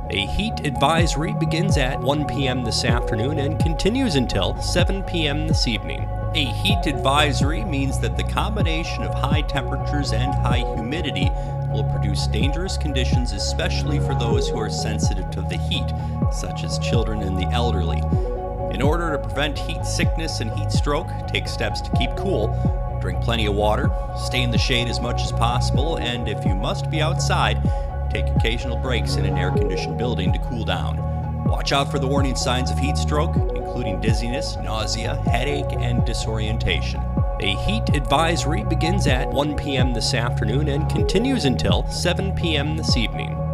A heat advisory begins at 1 p.m. this afternoon and continues until 7 p.m. this evening. A heat advisory means that the combination of high temperatures and high humidity will produce dangerous conditions, especially for those who are sensitive to the heat, such as children and the elderly. In order to prevent heat sickness and heat stroke, take steps to keep cool. Drink plenty of water, stay in the shade as much as possible, and if you must be outside, take occasional breaks in an air-conditioned building to cool down. Watch out for the warning signs of heat stroke, including dizziness, nausea, headache, and disorientation. A heat advisory begins at 1 p.m. this afternoon and continues until 7 p.m. this evening.